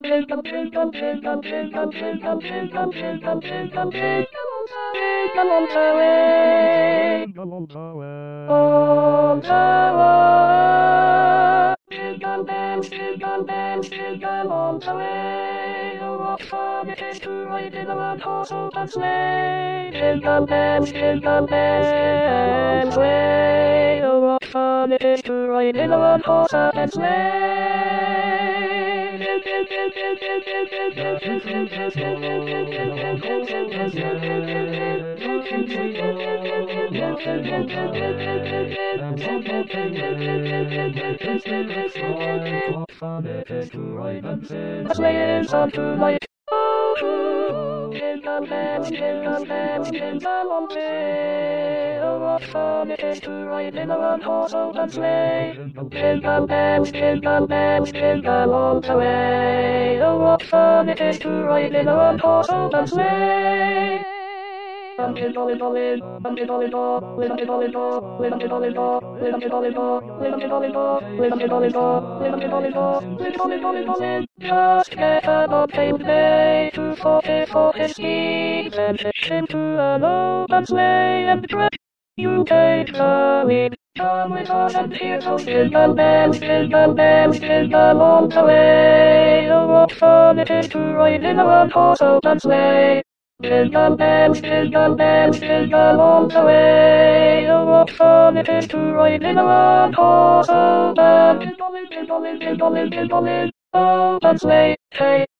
on the way. Oh, what fun it is to ride in a one-horse open sleigh. Jingle bells, way. Oh, what fun it is to ride in a one-horse open sleigh is on tonight. Jingle bells, jingle all the way. Oh, what fun it is to ride in a one-horse open sleigh. Jingle bells, jingle all the way. Oh, what fun it is to ride in a one-horse open sleigh. Just get about same day to 44 his steeds and hitch him to an open sleigh and dress. You take the lead. Come with us and hear those jingle bells, jingle all the way. Oh, what fun it is to ride in a one-horse open sleigh. Jingle bells, jingle all the way. Oh, what fun it is to ride in a one-horse open sleigh. Hey.